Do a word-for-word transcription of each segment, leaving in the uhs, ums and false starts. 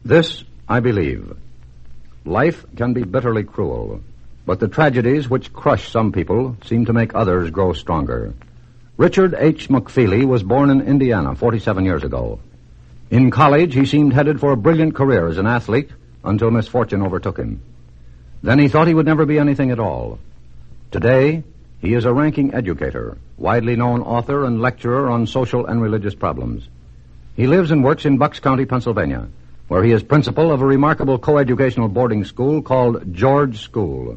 This I believe. Life can be bitterly cruel, but the tragedies which crush some people seem to make others grow stronger. Richard H. McFeely was born in Indiana forty-seven years ago. In college, he seemed headed for a brilliant career as an athlete until misfortune overtook him. Then he thought he would never be anything at all. Today, he is a ranking educator, widely known author and lecturer on social and religious problems. He lives and works in Bucks County, Pennsylvania, where he is principal of a remarkable coeducational boarding school called George School.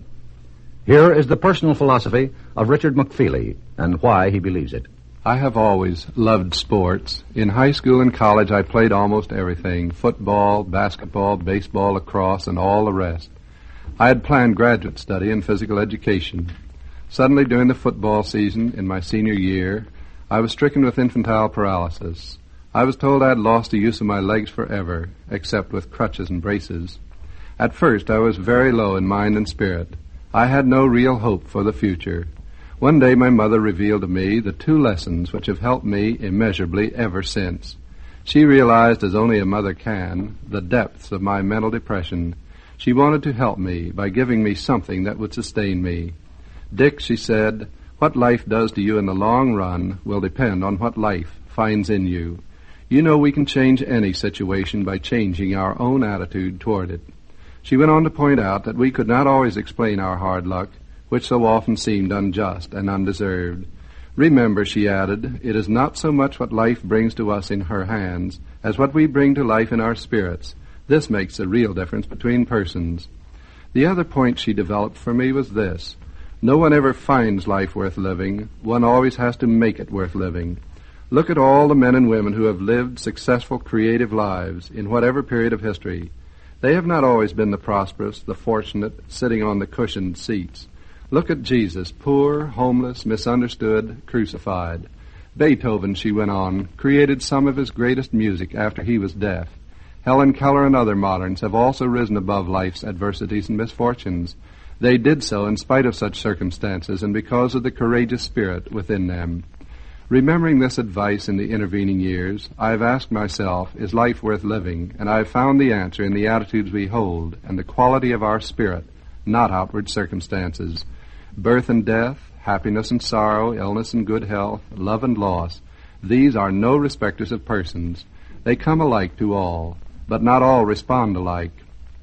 Here is the personal philosophy of Richard McFeely and why he believes it. I have always loved sports. In high school and college, I played almost everything: football, basketball, baseball, lacrosse, and all the rest. I had planned graduate study in physical education. Suddenly, during the football season in my senior year, I was stricken with infantile paralysis. I was told I had lost the use of my legs forever, except with crutches and braces. At first, I was very low in mind and spirit. I had no real hope for the future. One day my mother revealed to me the two lessons which have helped me immeasurably ever since. She realized, as only a mother can, the depths of my mental depression. She wanted to help me by giving me something that would sustain me. "Dick," she said, "what life does to you in the long run will depend on what life finds in you. You know we can change any situation by changing our own attitude toward it." She went on to point out that we could not always explain our hard luck, which so often seemed unjust and undeserved. "Remember," she added, "it is not so much what life brings to us in her hands as what we bring to life in our spirits. This makes the real difference between persons." The other point she developed for me was this: no one ever finds life worth living. One always has to make it worth living. Look at all the men and women who have lived successful, creative lives in whatever period of history. They have not always been the prosperous, the fortunate, sitting on the cushioned seats. Look at Jesus, poor, homeless, misunderstood, crucified. Beethoven, she went on, created some of his greatest music after he was deaf. Helen Keller and other moderns have also risen above life's adversities and misfortunes. They did so in spite of such circumstances and because of the courageous spirit within them. Remembering this advice in the intervening years, I have asked myself, is life worth living? And I have found the answer in the attitudes we hold and the quality of our spirit, not outward circumstances. Birth and death, happiness and sorrow, illness and good health, love and loss, these are no respecters of persons. They come alike to all, but not all respond alike.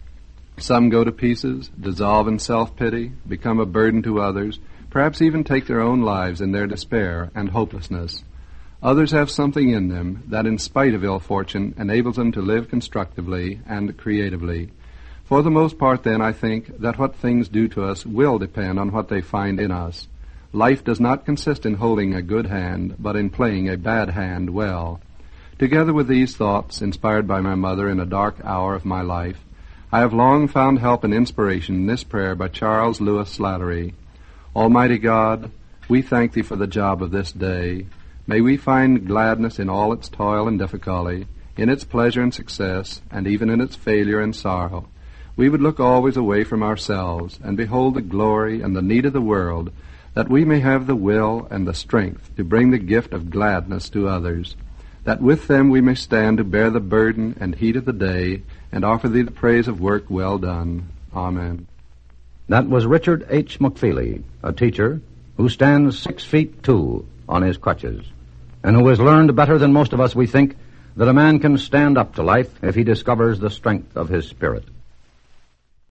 Some go to pieces, dissolve in self-pity, become a burden to others, perhaps even take their own lives in their despair and hopelessness. Others have something in them that, in spite of ill fortune, enables them to live constructively and creatively. For the most part, then, I think that what things do to us will depend on what they find in us. Life does not consist in holding a good hand, but in playing a bad hand well. Together with these thoughts, inspired by my mother in a dark hour of my life, I have long found help and inspiration in this prayer by Charles Lewis Slattery. Almighty God, we thank Thee for the job of this day. May we find gladness in all its toil and difficulty, in its pleasure and success, and even in its failure and sorrow. We would look always away from ourselves and behold the glory and the need of the world, that we may have the will and the strength to bring the gift of gladness to others, that with them we may stand to bear the burden and heat of the day and offer Thee the praise of work well done. Amen. That was Richard H. McFeely, a teacher who stands six feet two on his crutches, and who has learned better than most of us, we think, that a man can stand up to life if he discovers the strength of his spirit.